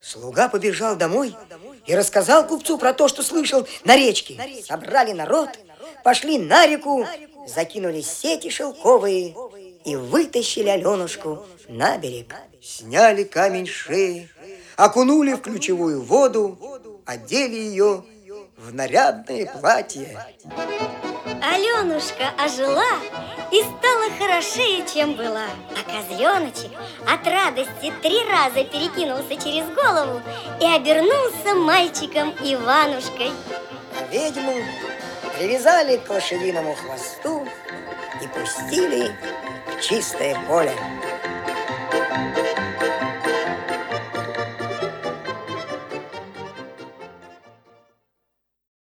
Слуга побежал домой и рассказал купцу про то, что слышал на речке. Собрали народ, пошли на реку, закинули сети шелковые и вытащили Аленушку на берег. Сняли камень с шеи, окунули в ключевую воду, одели ее в нарядное платье. Аленушка ожила и стала хорошее, чем была. А козленочек от радости 3 раза перекинулся через голову и обернулся мальчиком Иванушкой. Ведьму привязали к лошадиному хвосту и пустили в чистое поле.